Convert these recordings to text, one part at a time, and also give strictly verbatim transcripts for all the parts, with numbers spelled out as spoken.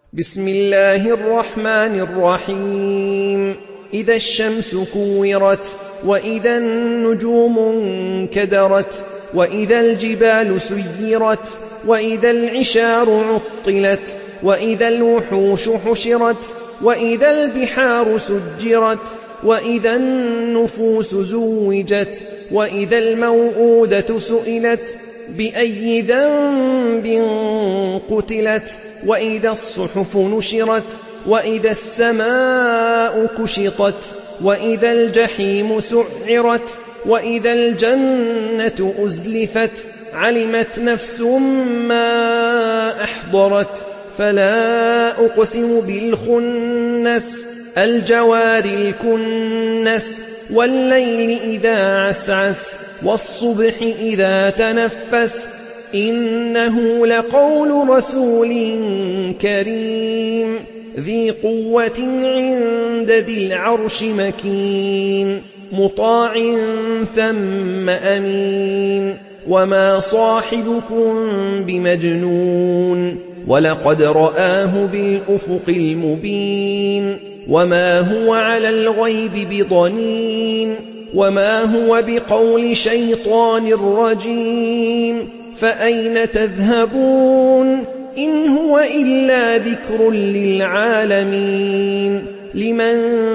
بسم الله الرحمن الرحيم إذا الشمس كورت وإذا النجوم انكدرت وإذا الجبال سيرت وإذا العشار عطلت وإذا الوحوش حشرت وإذا البحار سجرت وإذا النفوس زوجت وإذا الموءودة سئلت بأي ذنب قتلت وإذا الصحف نشرت وإذا السماء كشطت وإذا الجحيم سعرت وإذا الجنة أزلفت علمت نفس ما أحضرت فلا أقسم بالخنس الجوار الكنس والليل إذا عسعس والصبح إذا تنفس إنه لقول رسول كريم ذي قوة عند ذي العرش مكين مطاع ثم أمين وما صاحبكم بمجنون ولقد رآه بالأفق المبين وما هو على الغيب بضنين وما هو بقول شيطان رجيم فأين تذهبون إن هو إلا ذكر للعالمين لمن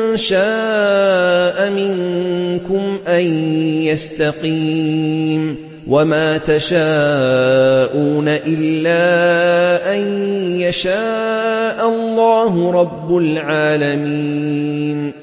شاء منكم أن يستقيم وما تشاءون إلا أن يشاء الله رب العالمين.